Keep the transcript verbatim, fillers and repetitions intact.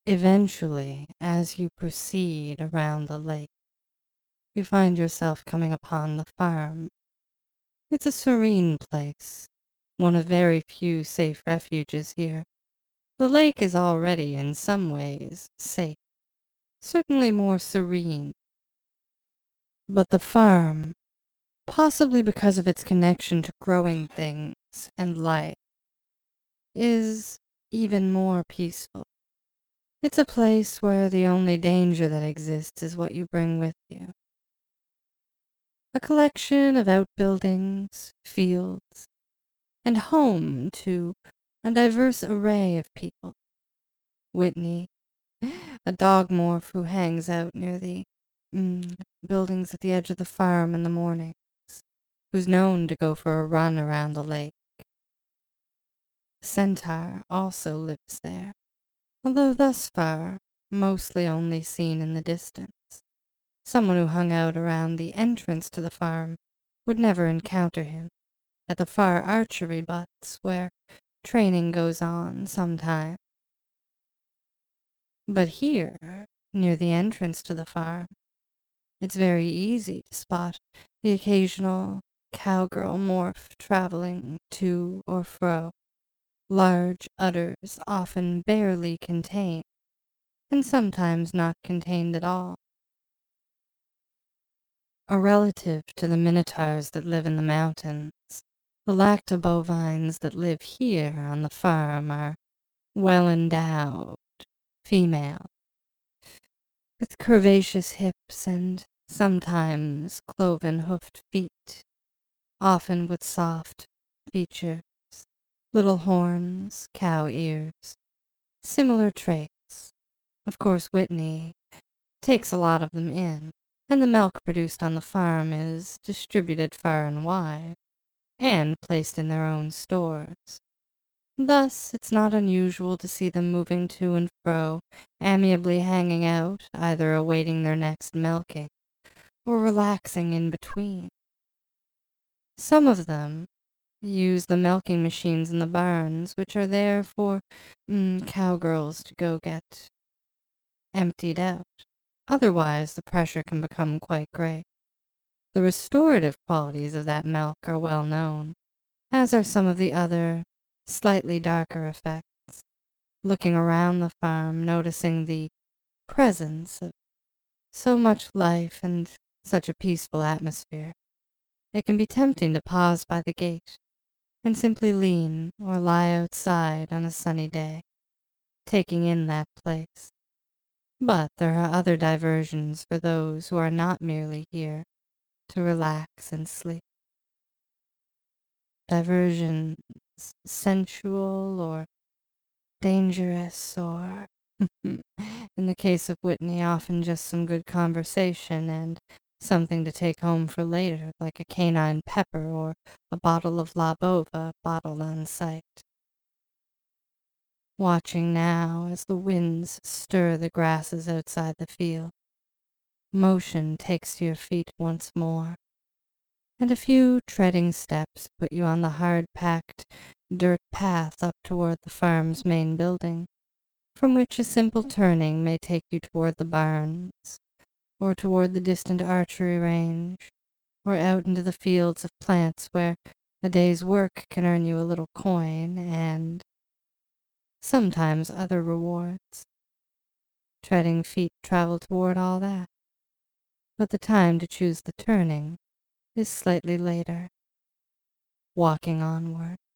Eventually, as you proceed around the lake, you find yourself coming upon the farm. It's a serene place, one of very few safe refuges here. The lake is already, in some ways, safe, certainly more serene. But the farm, possibly because of its connection to growing things and life, is even more peaceful. It's a place where the only danger that exists is what you bring with you. A collection of outbuildings, fields, and home to a diverse array of people. Whitney, a dog morph who hangs out near the mm, buildings at the edge of the farm in the mornings, who's known to go for a run around the lake. Centaur also lives there, although thus far mostly only seen in the distance. Someone who hung out around the entrance to the farm would never encounter him at the far archery butts where training goes on sometimes. But here, near the entrance to the farm, it's very easy to spot the occasional cowgirl morph traveling to or fro, large udders often barely contained, and sometimes not contained at all. A relative to the minotaurs that live in the mountains, the lactobovines that live here on the farm are well-endowed, female, with curvaceous hips and sometimes cloven-hoofed feet, often with soft features, little horns, cow ears, similar traits. Of course, Whitney takes a lot of them in, and the milk produced on the farm is distributed far and wide, and placed in their own stores. Thus, it's not unusual to see them moving to and fro, amiably hanging out, either awaiting their next milking, or relaxing in between. Some of them use the milking machines in the barns, which are there for mm, cowgirls to go get emptied out. Otherwise, the pressure can become quite great. The restorative qualities of that milk are well known, as are some of the other, slightly darker effects. Looking around the farm, noticing the presence of so much life and such a peaceful atmosphere, it can be tempting to pause by the gate and simply lean or lie outside on a sunny day, taking in that place. But there are other diversions for those who are not merely here to relax and sleep. Diversions sensual or dangerous or, in the case of Whitney, often just some good conversation and something to take home for later, like a canine pepper or a bottle of La Bova bottled on site. Watching now as the winds stir the grasses outside the field. Motion takes to your feet once more, and a few treading steps put you on the hard-packed dirt path up toward the farm's main building, from which a simple turning may take you toward the barns, or toward the distant archery range, or out into the fields of plants where a day's work can earn you a little coin and sometimes other rewards. Treading feet travel toward all that, but the time to choose the turning is slightly later. Walking onward,